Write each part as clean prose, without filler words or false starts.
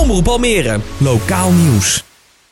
Omroep Almere, lokaal nieuws.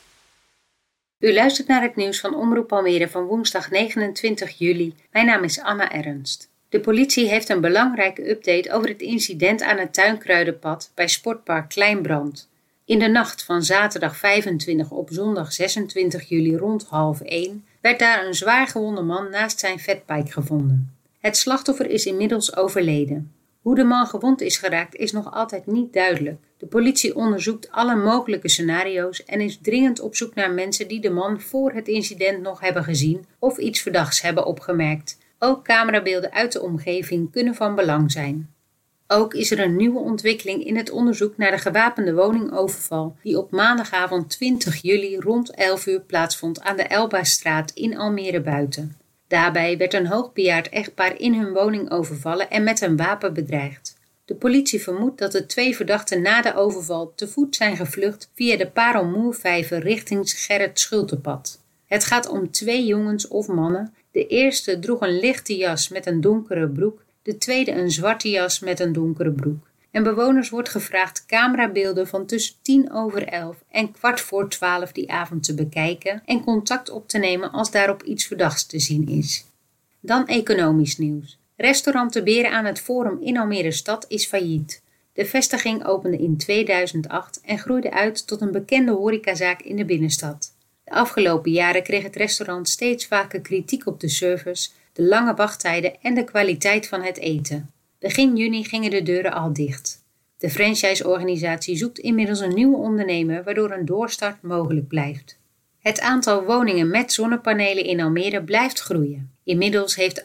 U luistert naar het nieuws van Omroep Almere van woensdag 29 juli. Mijn naam is Anna Ernst. De politie heeft een belangrijke update over het incident aan het Tuinkruidenpad bij Sportpark Kleinbrand. In de nacht van zaterdag 25 op zondag 26 juli rond 12:30 werd daar een zwaar gewonde man naast zijn fatbike gevonden. Het slachtoffer is inmiddels overleden. Hoe de man gewond is geraakt is nog altijd niet duidelijk. De politie onderzoekt alle mogelijke scenario's en is dringend op zoek naar mensen die de man voor het incident nog hebben gezien of iets verdachts hebben opgemerkt. Ook camerabeelden uit de omgeving kunnen van belang zijn. Ook is er een nieuwe ontwikkeling in het onderzoek naar de gewapende woningoverval die op maandagavond 20 juli rond 11 uur plaatsvond aan de Elbastraat in Almere Buiten. Daarbij werd een hoogbejaard echtpaar in hun woning overvallen en met een wapen bedreigd. De politie vermoedt dat de 2 verdachten na de overval te voet zijn gevlucht via de Parelmoervijver richting Gerrit Schultepad. Het gaat om 2 jongens of mannen. De eerste droeg een lichte jas met een donkere broek, de tweede een zwarte jas met een donkere broek. En bewoners wordt gevraagd camerabeelden van tussen 11:10 en 11:15 die avond te bekijken en contact op te nemen als daarop iets verdachts te zien is. Dan economisch nieuws. Restaurant De Beren aan het Forum in Almere Stad is failliet. De vestiging opende in 2008 en groeide uit tot een bekende horecazaak in de binnenstad. De afgelopen jaren kreeg het restaurant steeds vaker kritiek op de service, de lange wachttijden en de kwaliteit van het eten. Begin juni gingen de deuren al dicht. De franchise-organisatie zoekt inmiddels een nieuwe ondernemer waardoor een doorstart mogelijk blijft. Het aantal woningen met zonnepanelen in Almere blijft groeien. Inmiddels heeft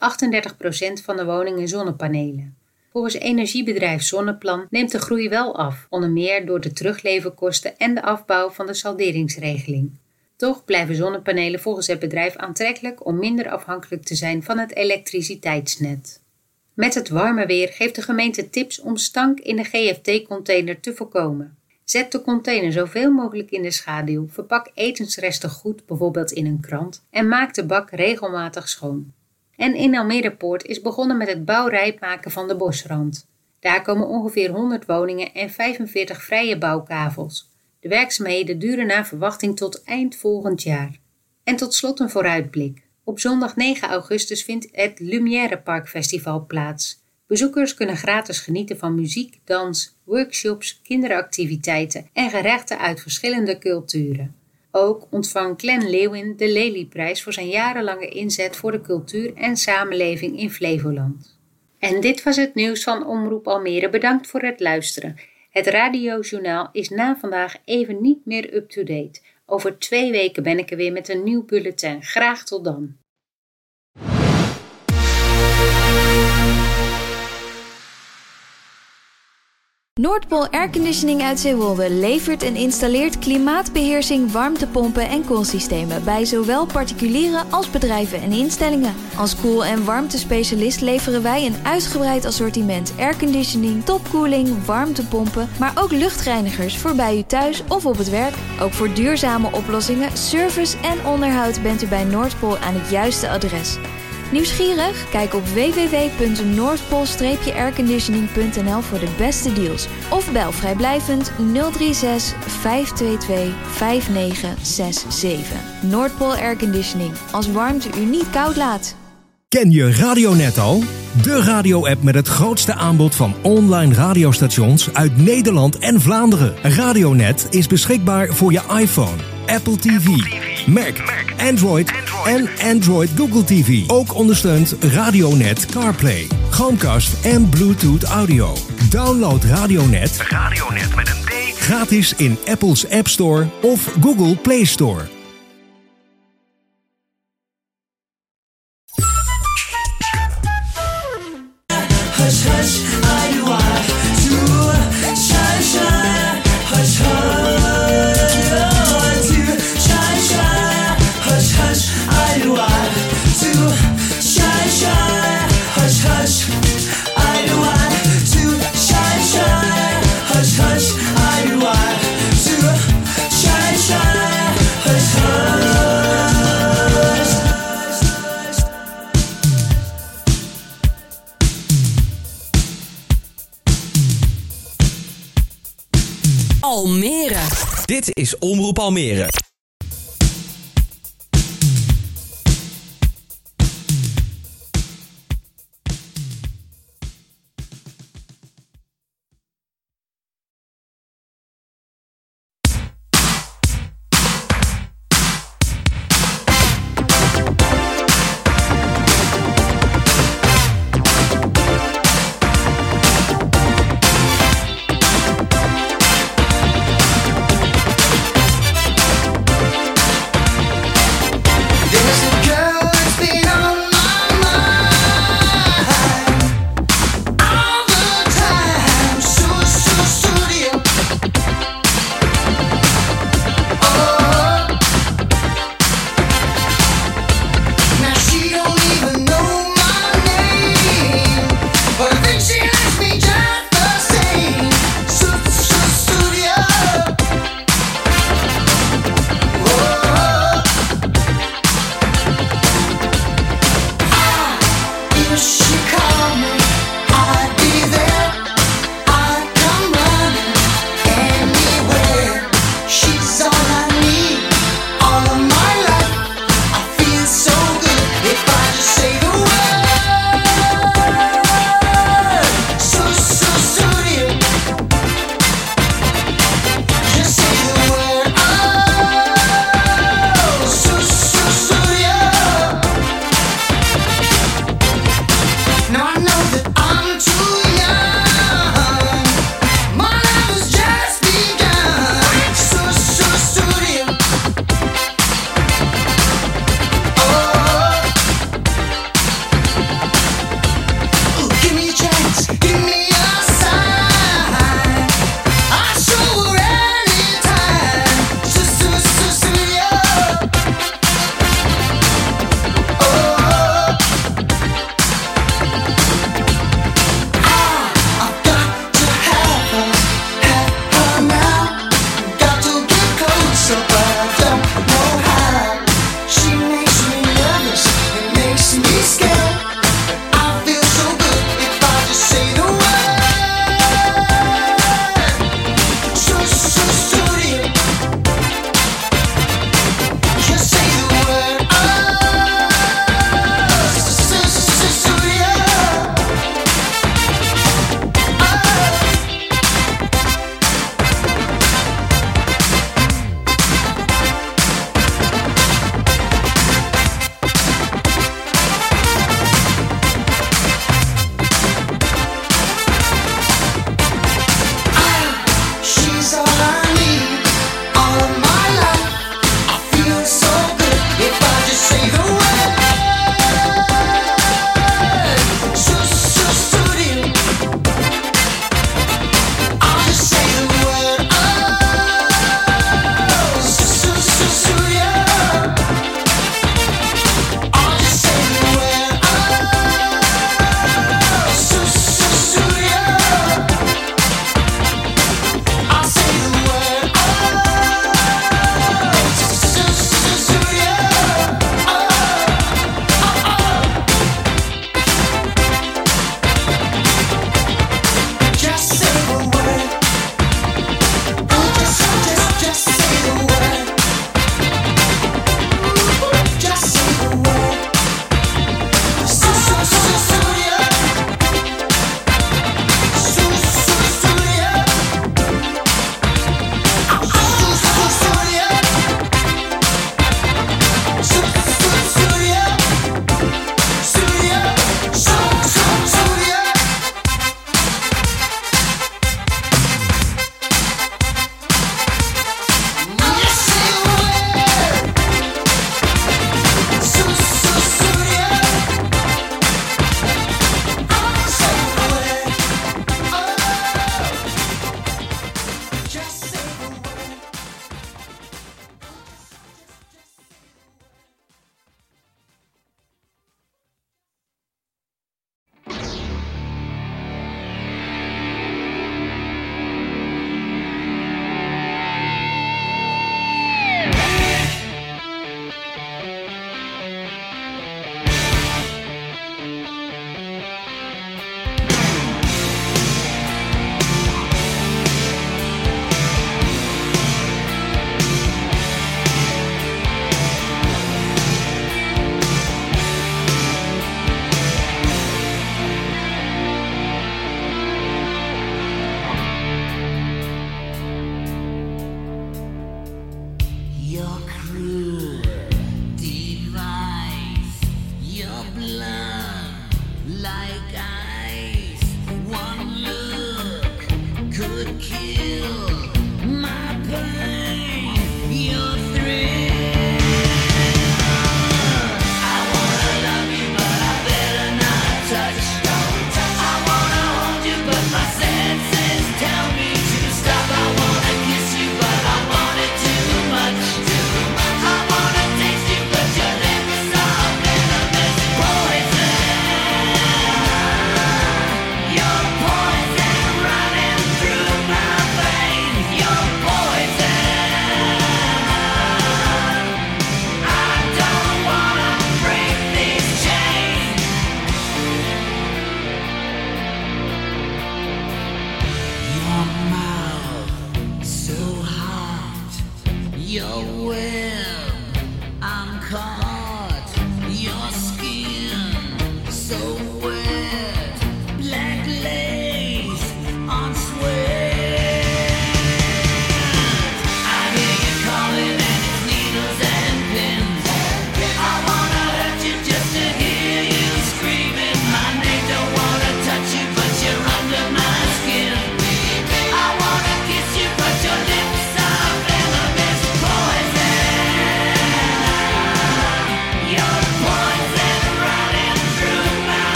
38% van de woningen zonnepanelen. Volgens energiebedrijf Zonneplan neemt de groei wel af, onder meer door de terugleverkosten en de afbouw van de salderingsregeling. Toch blijven zonnepanelen volgens het bedrijf aantrekkelijk om minder afhankelijk te zijn van het elektriciteitsnet. Met het warme weer geeft de gemeente tips om stank in de GFT-container te voorkomen. Zet de container zoveel mogelijk in de schaduw, verpak etensresten goed, bijvoorbeeld in een krant, en maak de bak regelmatig schoon. En in Almere Poort is begonnen met het bouwrijp maken van de bosrand. Daar komen ongeveer 100 woningen en 45 vrije bouwkavels. De werkzaamheden duren naar verwachting tot eind volgend jaar. En tot slot een vooruitblik. Op zondag 9 augustus vindt het Lumière Park Festival plaats. Bezoekers kunnen gratis genieten van muziek, dans, workshops, kinderactiviteiten en gerechten uit verschillende culturen. Ook ontvangt Glenn Leeuwin de Lelyprijs voor zijn jarenlange inzet voor de cultuur en samenleving in Flevoland. En dit was het nieuws van Omroep Almere. Bedankt voor het luisteren. Het radiojournaal is na vandaag even niet meer up-to-date. Over 2 weken ben ik er weer met een nieuw bulletin. Graag tot dan. Noordpool Airconditioning uit Zeewolde levert en installeert klimaatbeheersing, warmtepompen en koelsystemen bij zowel particulieren als bedrijven en instellingen. Als koel- en warmtespecialist leveren wij een uitgebreid assortiment airconditioning, topkoeling, warmtepompen, maar ook luchtreinigers voor bij u thuis of op het werk. Ook voor duurzame oplossingen, service en onderhoud bent u bij Noordpool aan het juiste adres. Nieuwsgierig? Kijk op www.noordpool-airconditioning.nl voor de beste deals. Of bel vrijblijvend 036 522 5967. Noordpool Airconditioning. Als warmte u niet koud laat. Ken je Radionet al? De radio-app met het grootste aanbod van online radiostations uit Nederland en Vlaanderen. Radionet is beschikbaar voor je iPhone, Apple TV, Mac, Android en Android Google TV. Ook ondersteunt Radionet CarPlay, Chromecast en Bluetooth Audio. Download Radionet met een D gratis in Apple's App Store of Google Play Store. Hush, hush, I want to shine, shine. Hush, hush, to shine, shine. Hush, hush, I want to shine, shine. Hush, hush, I want to shine, shine. Hush, hush, I want to shine, shine. Hush, hush. Almere. Dit is Omroep Almere.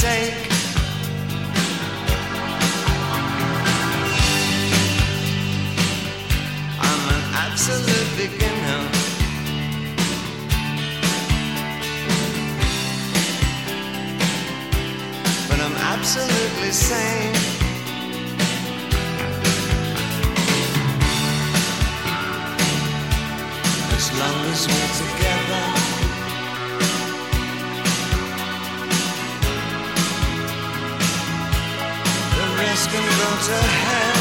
take. I'm an absolute beginner, but I'm absolutely sane. As long as we're together, the rest can go to hell.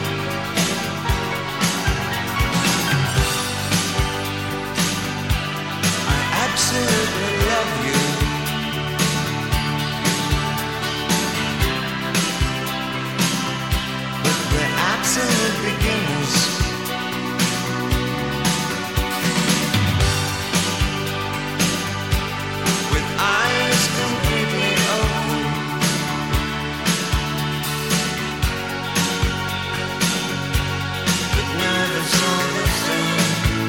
I absolutely love you, but we're absolute beginners. Eyes completely open, but nervous all the same.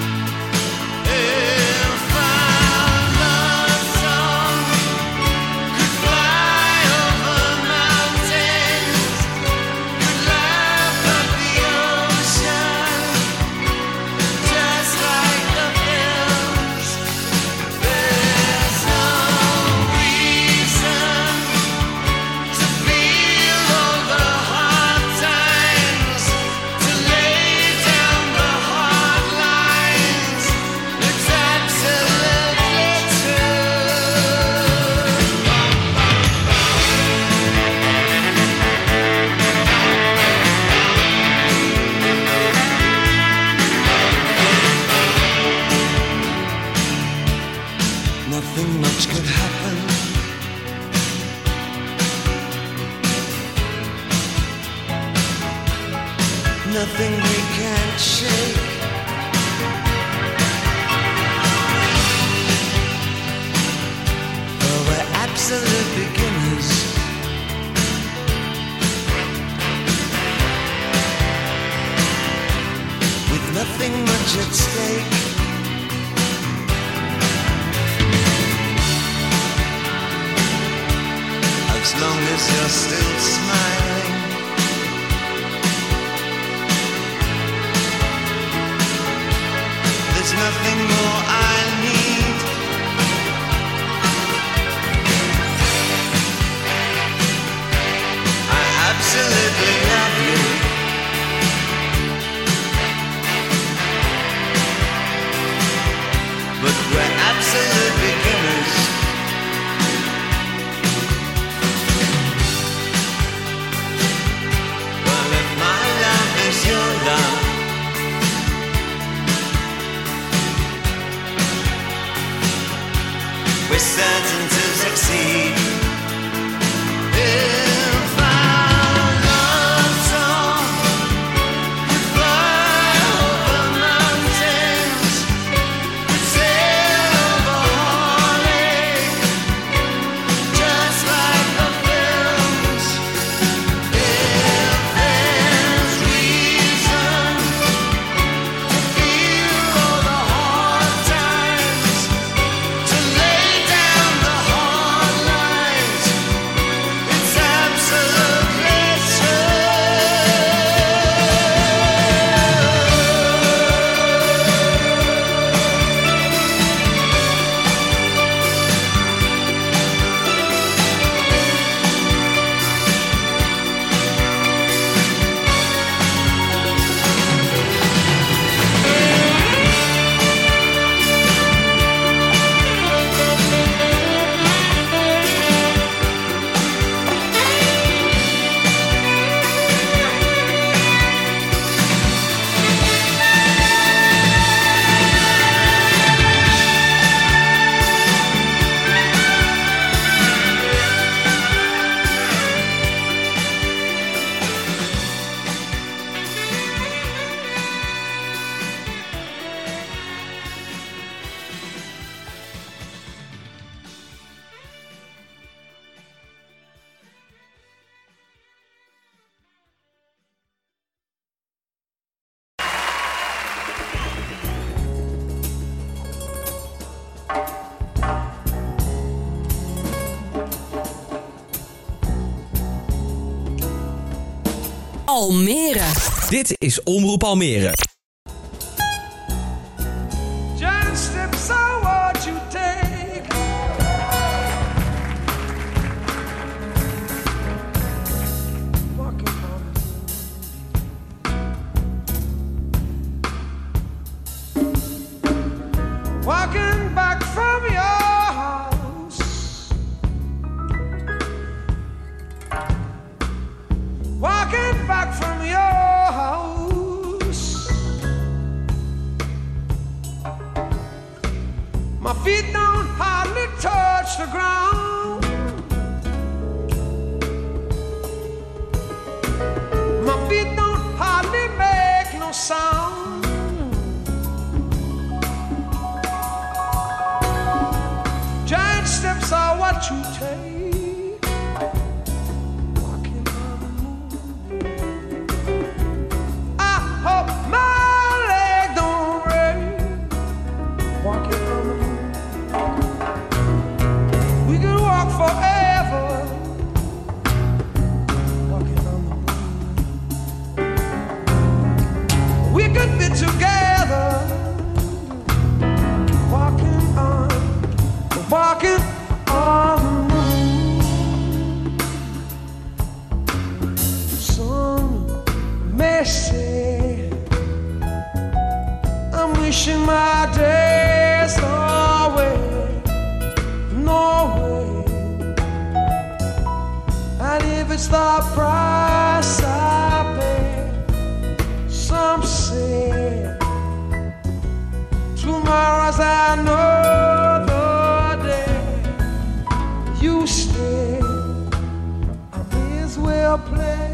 If our love song could fly over mountains, could laugh at the ocean, just like the hills, there's no reason to feel all the hard times, to lay down the hard lines. It's absolutely true. Nothing much could happen. Nothing we can't shake. Well, we're absolute beginners, with nothing much at stake. As long as you're still smiling, there's nothing more I need. I absolutely love you, but we're absolute beginners. Well, if my love is your love, Almere. Dit is Omroep Almere. Giant steps are what you take. Walking on the moon. Walking back from your house. Walking back from your house. My feet don't hardly touch the ground. My feet don't hardly make no sound. Giant steps are what you take. Walking on the moon. I hope my leg don't break. Walking on the moon. We could walk forever. Walking on the moon. We could be together. Walking on the moon. Some may say I'm wishing my days away. No way. And if it's the price I pay, some say tomorrow's another day. You stay, I may as well play.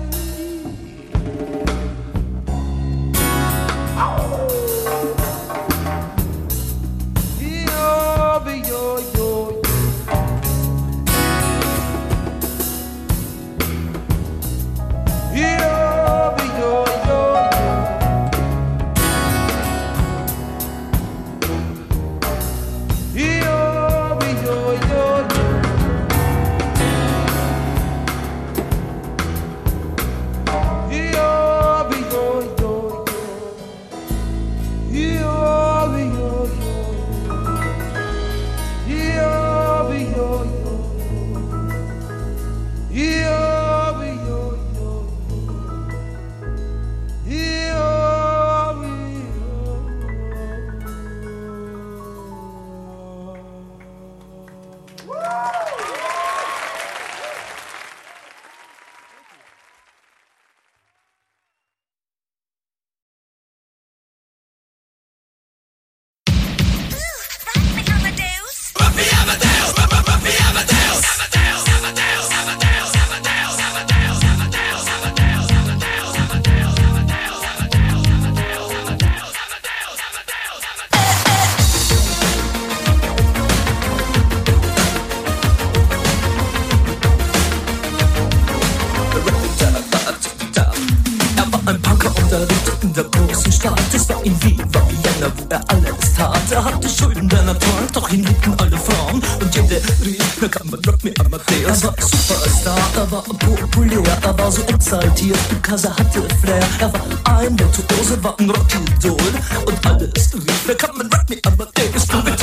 Er hatte Schulden, der Natur, doch ihn liebten alle Frauen. Und jede rief, mir kann man Rock me Amadeus. Er war Superstar, er war populär, er war so exaltiert, because er hatte Flair. Er war ein Virtuose, war ein Rockidol. Und alles rief, mir kann man Rock me Amadeus. Du mit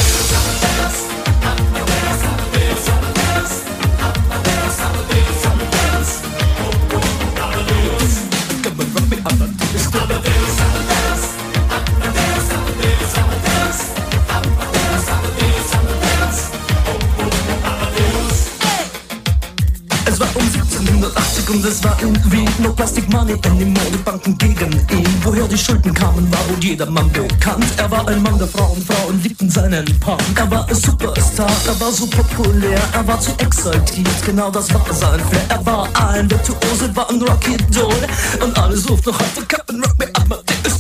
und es war irgendwie no Plastic Money anymore, die Banken gegen ihn. Woher die Schulden kamen, war wohl jedermann bekannt. Er war ein Mann der Frauen, Frauen liebten seinen Punk. Er war ein Superstar, er war so populär, er war zu exaltiert, genau das war sein Flair. Er war ein Virtuose, war ein Rockidol und alles ruft noch heute Captain Rock me Amadeus.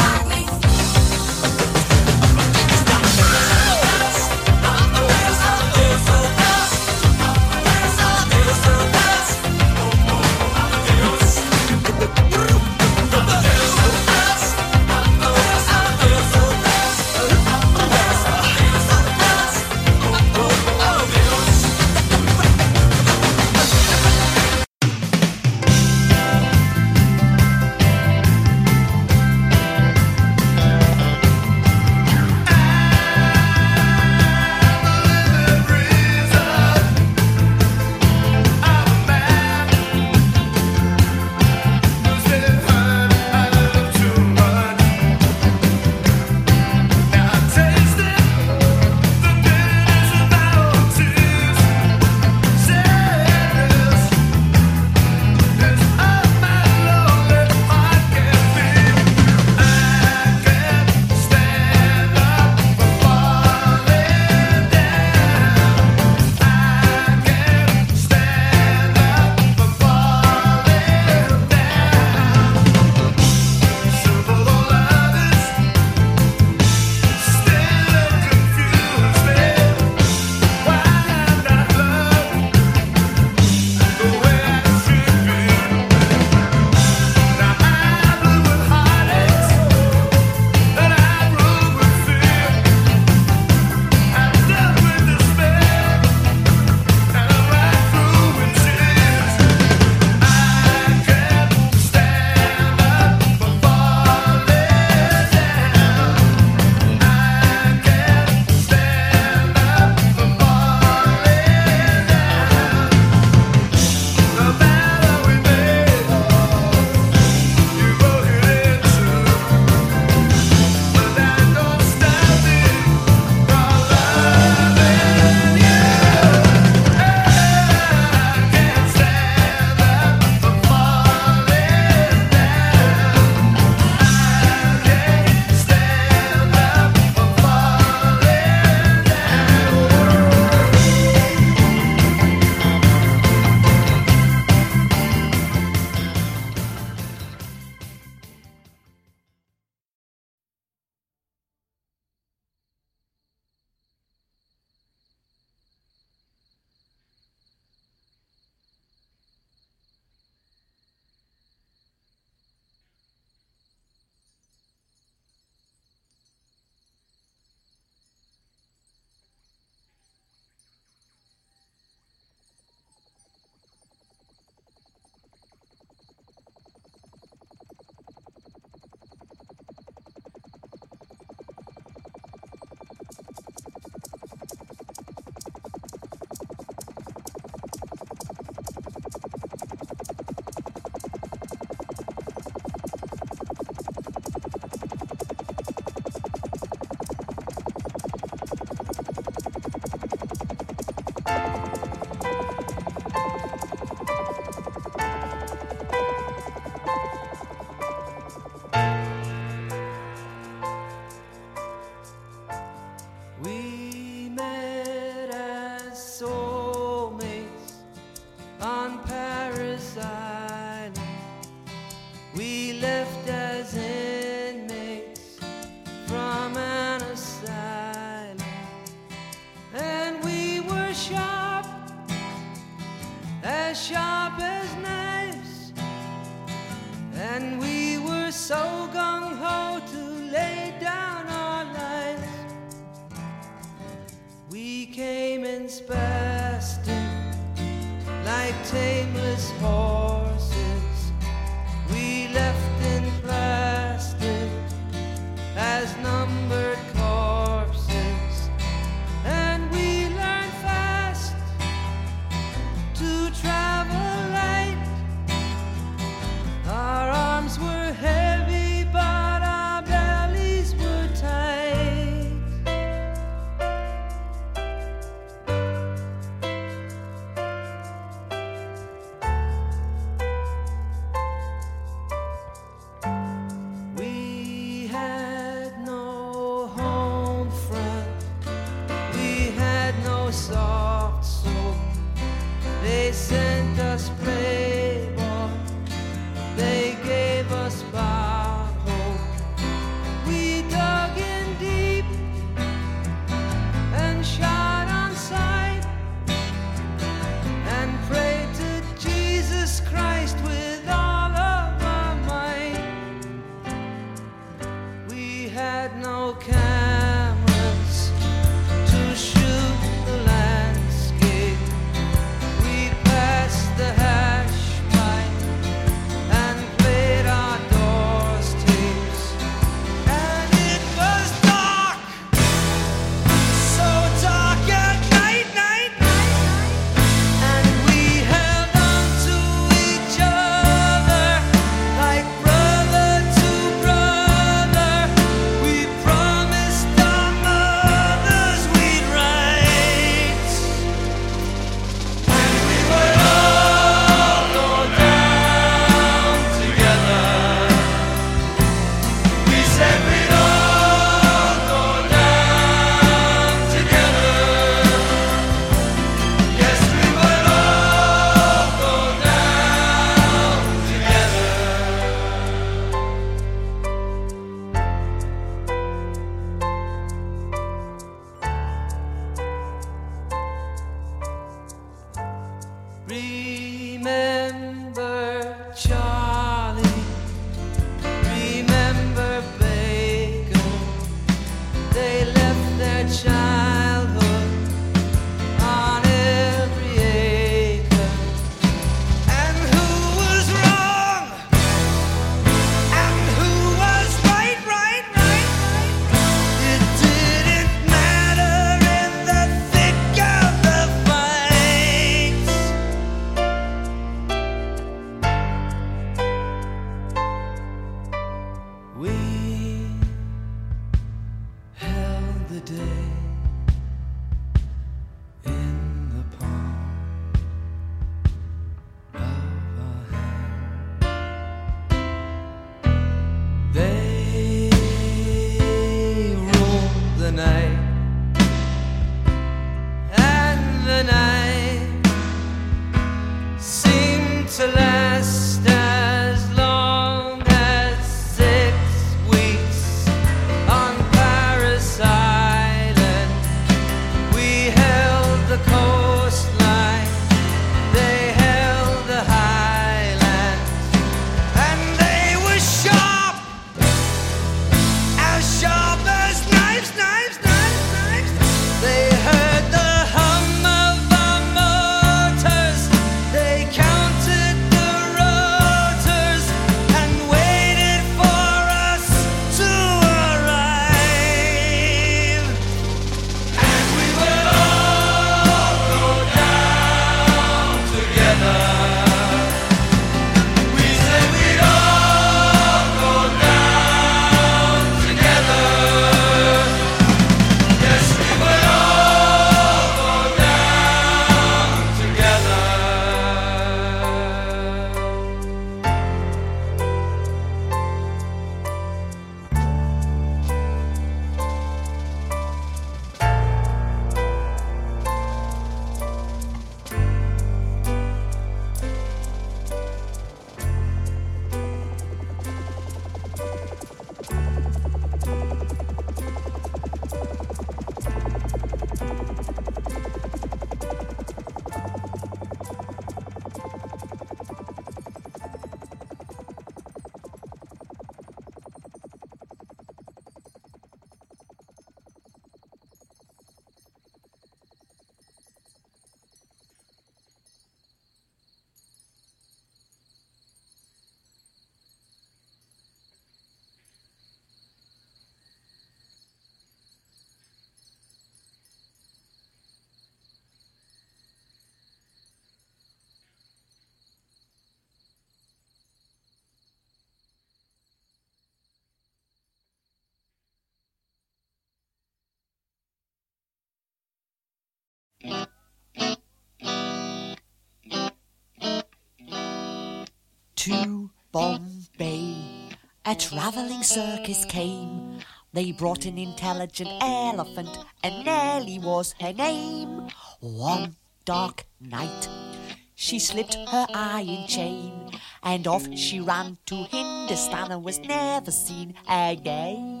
To Bombay, a travelling circus came. They brought an intelligent elephant, and Nellie was her name. One dark night, she slipped her iron chain, and off she ran to Hindustan and was never seen again.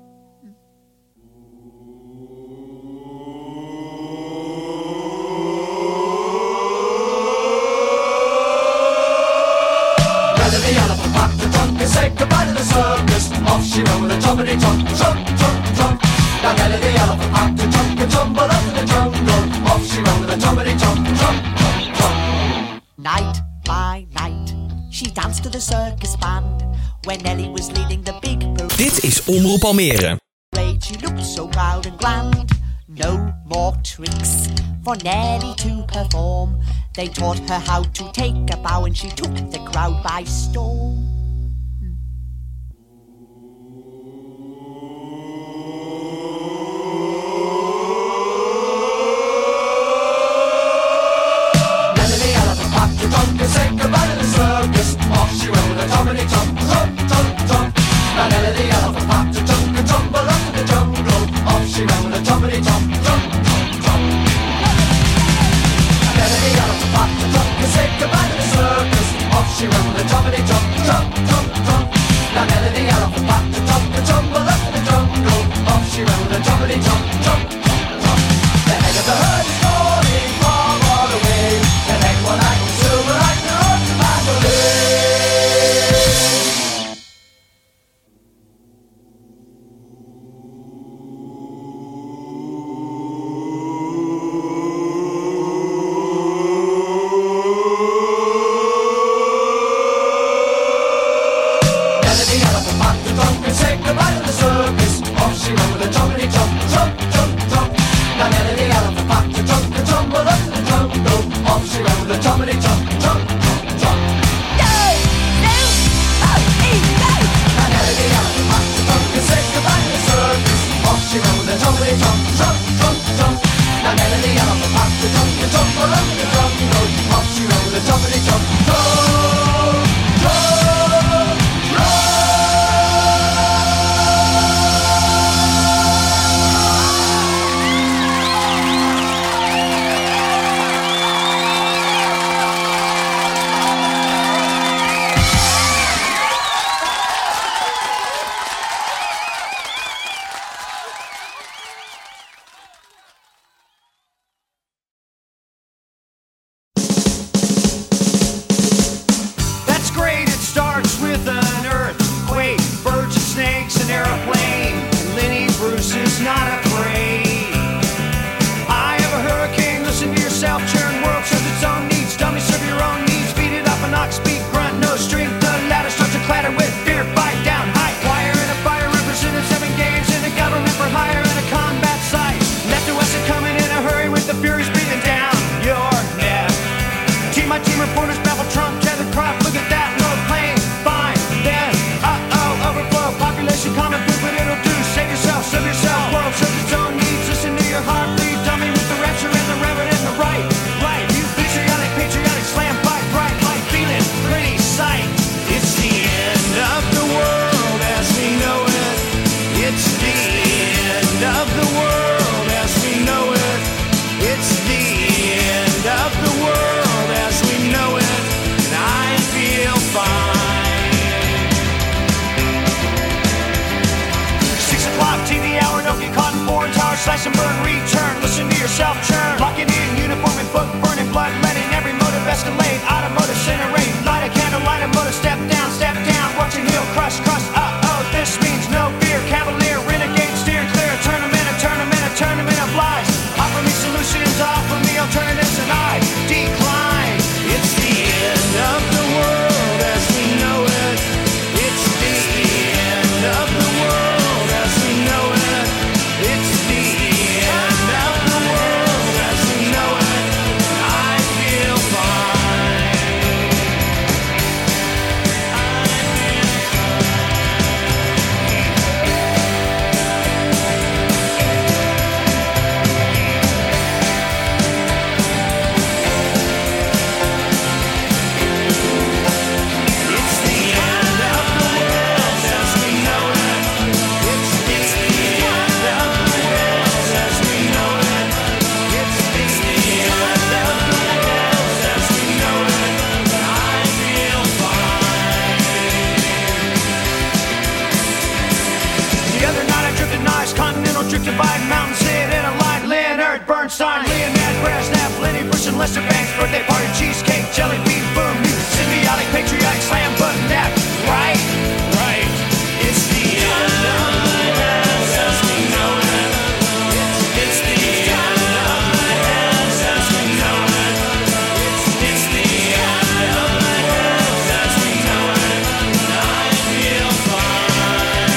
The elephant packed the trunk and said goodbye to the circus. Off she ran with a trumpety trump, trump, trump, trump. Now Nellie the elephant packed the trunk and tumbled up in the jungle. Off she ran with a trumpety trump, trump, trump, trump. Night by night, she danced to the circus band when Nellie was leading the big parade. Dit is Omroep Almere. She looked so proud and grand. No more tricks for Nellie to perform. They taught her how to take a bow, and she took the crowd by storm. Nellie the elephant packed the trunk and said goodbye to the circus. Off she went with a trumpety trump, trump, trump, trump. Now Nellie the elephant packed the trunk and tumbled up in the jungle. Off she went with a trumpety trump, trump, trump, trump. Nellie the elephant packed the trunk and said goodbye to the circus. Off she ran with a trumpety trump, trump, trump, trump. Now Nellie the elephant packed the trunk and tumbled up in the jungle. Off she ran with a trumpety trump, trump, trump, trump. The head of the herd is calling far, far away. The neck one eye, silver eye, the road to Mandalay. Slash and burn, return, listen to yourself churn. Locking in, uniform and book, burning blood, letting every motive escalate. Automotive incinerate, light a candle, light a motor, step down, watching heel crush, crush. This means no fear, cavalier, renegade, steer clear. Tournament of lies. Offer me solutions, offer me alternatives, and I decline. It's the end of the world as we know it. It's the end of the world as we know it. It's the end of the world as we Lester Bangs, birthday party, cheesecake, jelly bean, boom, you symbiotic, patriotic, slam button, that, right? Right. It's the end of the world as we know it. It's the end of the world as we know it. It's the end of the world as we know it. And I feel fine.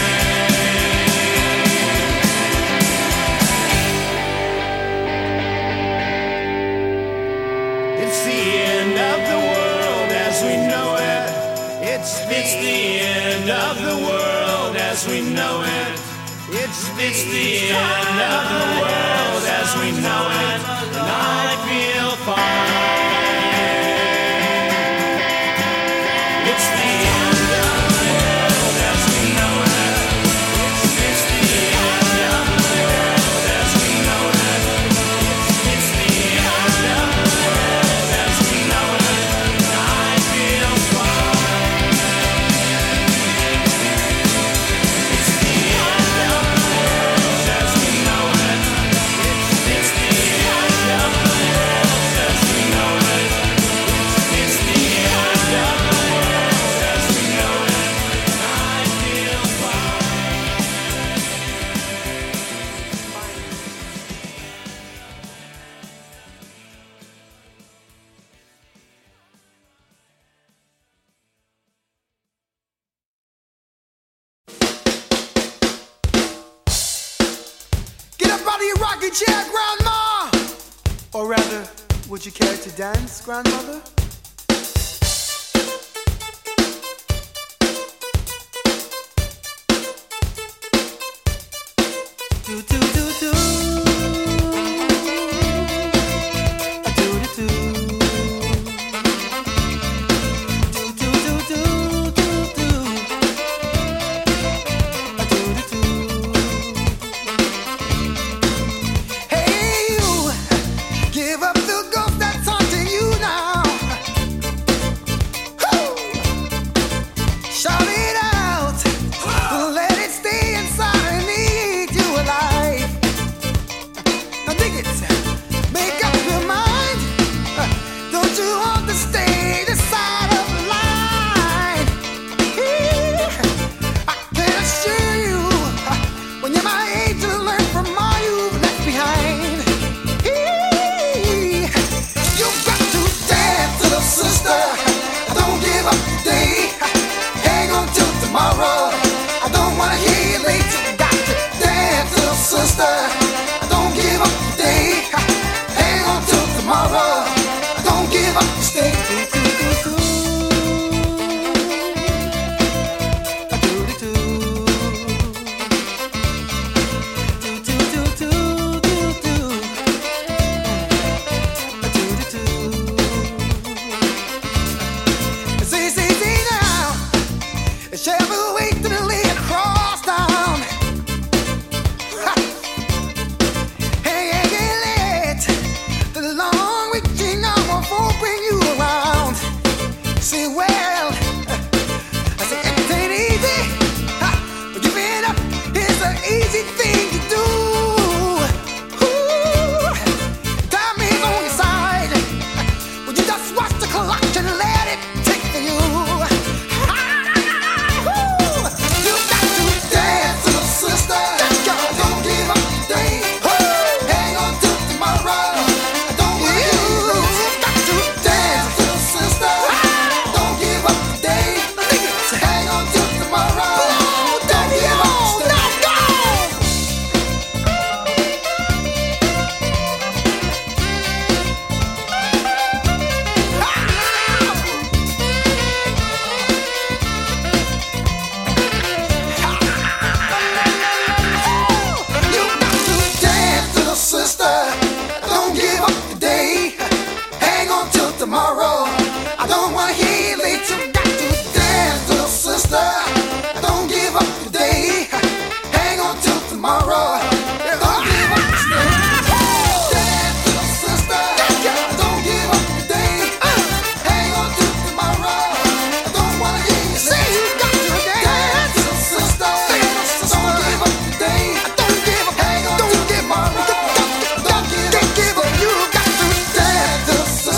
It's the end of the world as we know it. It's the end of the world as we know it. It's the end of the world as we know it. And I feel fine. It's the end of the world as we know it. It's the end of the world as we know it. It's the end of the world as we know it. And I feel fine. It's the end of the world as we know it. It's the end of the world as we know it. It's the end of the world as we know it. And I feel fine. Get up out of your rocking chair, Grandma! Or rather, would you care to dance, Grandmother? Do do do do. A do do do. Do do do do do do. A do do do. Hey you, give up the ghost that's haunting you now. Woo! Shout it out, let it stay inside and eat you alive. Now dig it, make up your mind. Don't you want to stay this side of the line? I can assure you, when you're my age, you'll learn from all you've left behind. You've got to dance, little sister. Don't give up today. Hang on till tomorrow. I don't wanna hear you late. You got to dance, little sister. Don't give up today. Hang on till tomorrow. Don't give up, stay. See now, shall we wait till the lay across down? Hey, late, the long reaching hour won't bring you around. See, well, I say it ain't easy, but giving up is an easy thing to do. Ooh, time is on your side. Would you just watch the clock and let it take for you? You got to dance, little sister. Don't give up today. Hang on till tomorrow. Don't wanna hear you lose. You got to dance, little sister. Don't give up today. Hang on till tomorrow. Don't give up. You got to dance, little sister. Don't give up today. Hang on till tomorrow. I don't wanna hear you late. You got to dance, little sister. Don't give up today. Hang on till tomorrow. Don't give up today. Dance, little sister. Don't give up today. Hang on till tomorrow. I don't wanna hear you say you got to dance, little sister. Don't give up today. Don't give up. Hang on till tomorrow. Don't give up. You got to dance, little sister.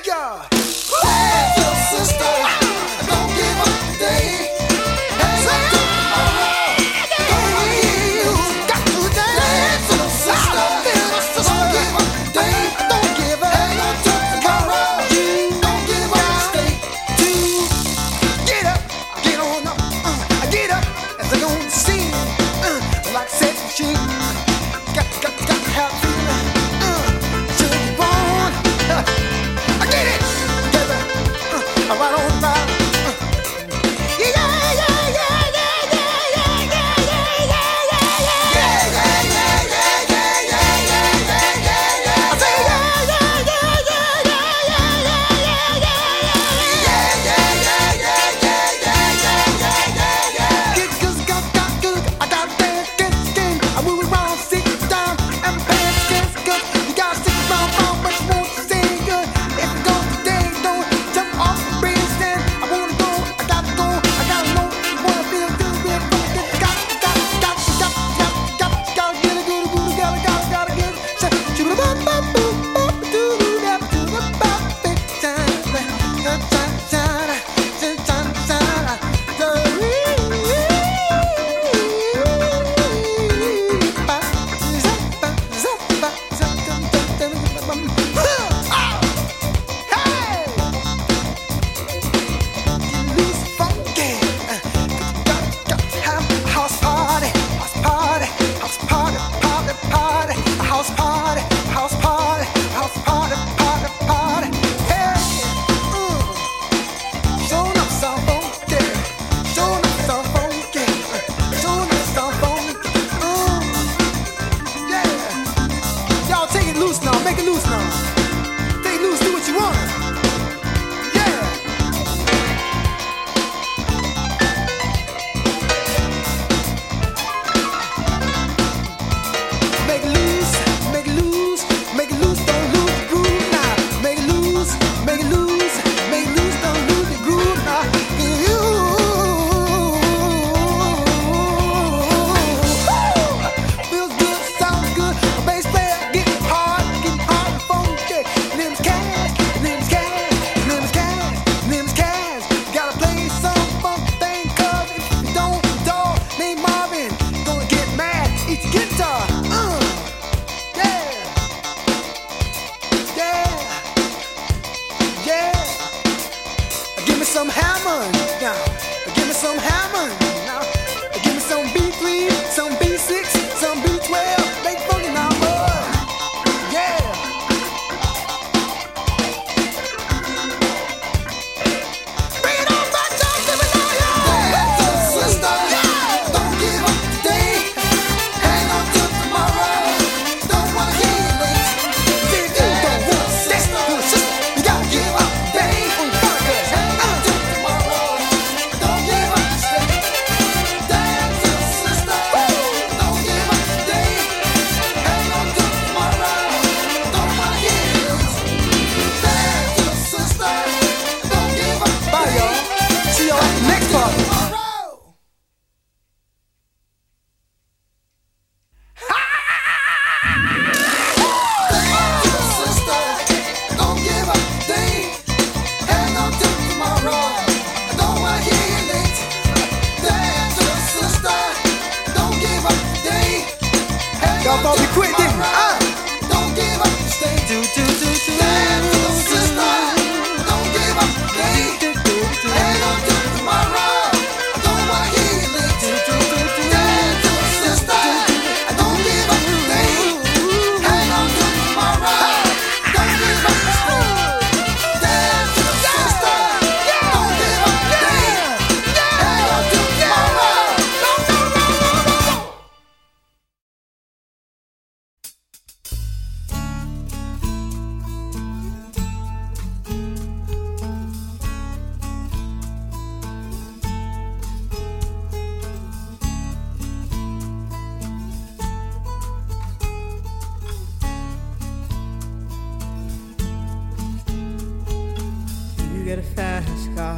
get a fast car.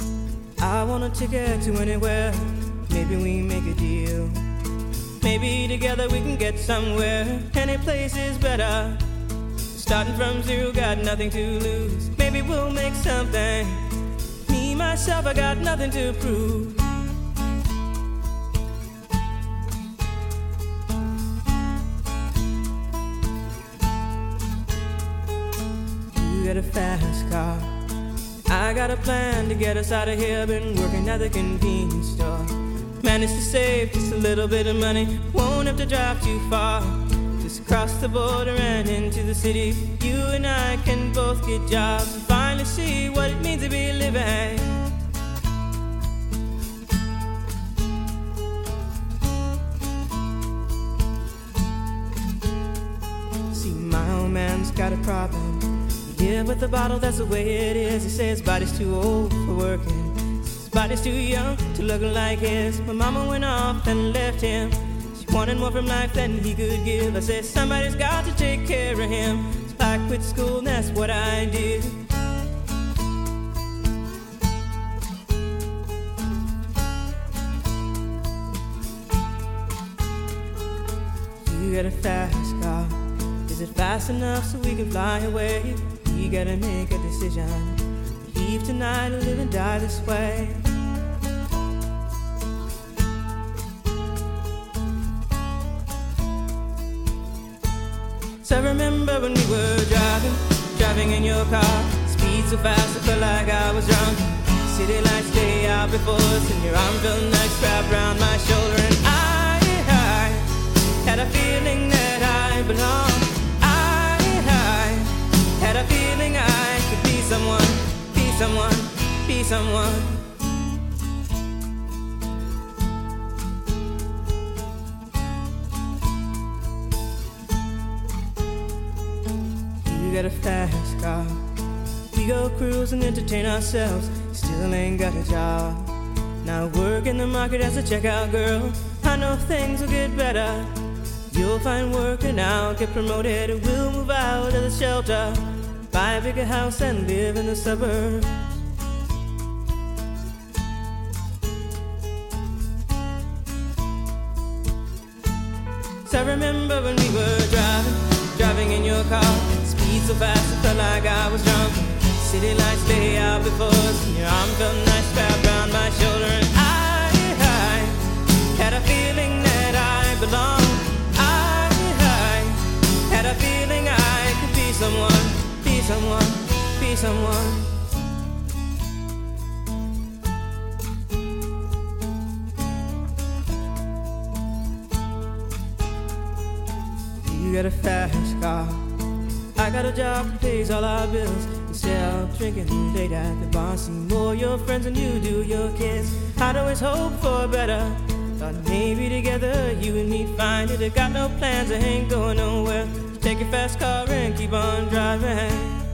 I want a ticket to anywhere. Maybe we make a deal. Maybe together we can get somewhere. Any place is better. Starting from zero, got nothing to lose. Maybe we'll make something. Me, myself, I got nothing to prove. You got a fast car, I got a plan to get us out of here. Been working at the convenience store, managed to save just a little bit of money. Won't have to drive too far, just cross the border and into the city. You and I can both get jobs and finally see what it means to be living. See, my old man's got a problem. Yeah, with the bottle, that's the way it is. He says his body's too old for working, his body's too young to look like his. My mama went off and left him. She wanted more from life than he could give. I said, somebody's got to take care of him. So I quit school and that's what I did. You got a fast car. Is it fast enough so we can fly away? We gotta make a decision. Leave tonight or live and die this way. So I remember when we were driving in your car. Speed so fast I felt like I was drunk. City lights lay out before us, and your arm felt nice wrapped around my shoulder. And I had a feeling that I belonged. Had a feeling I could be someone, be someone, be someone. You got a fast car. We go cruise and entertain ourselves. Still ain't got a job. Now work in the market as a checkout girl. I know things will get better. You'll find work and I'll get promoted. We'll move out of the shelter, buy a bigger house and live in the suburbs. So I remember when we were driving in your car. Speed so fast I felt like I was drunk. City lights lay out before us, and your arm felt nice wrapped around my shoulder. And I had a feeling that I belonged. Had a feeling I could be someone, be someone, be someone. You got a fast car, I got a job that pays all our bills. Instead of drinking late at the bar, see more your friends than you do your kids. I'd always hope for better. Thought maybe together you and me find it. I got no plans, I ain't going nowhere. Take your fast car and keep on driving.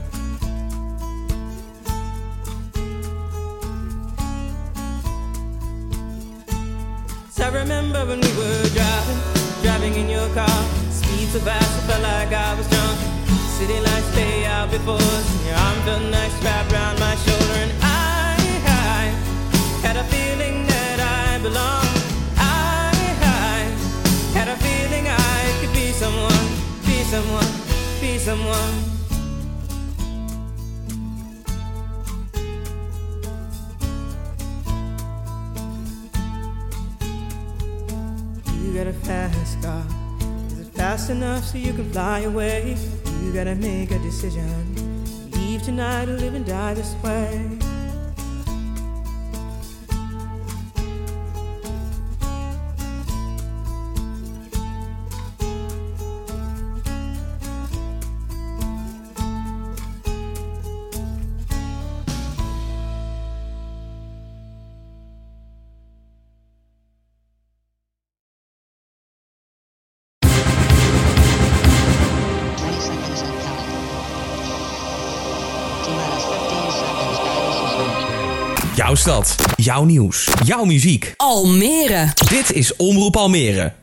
So I remember when we were driving in your car. Speed so fast I felt like I was drunk. City lights lay out before us, and your arm felt nice wrapped around my shoulder. And I had a feeling that I belonged. I had a feeling I could be someone, be someone, be someone. You got a fast car. Is it fast enough so you can fly away? You gotta make a decision. Leave tonight or live and die this way. Jouw stad, jouw nieuws, jouw muziek. Almere. Dit is Omroep Almere.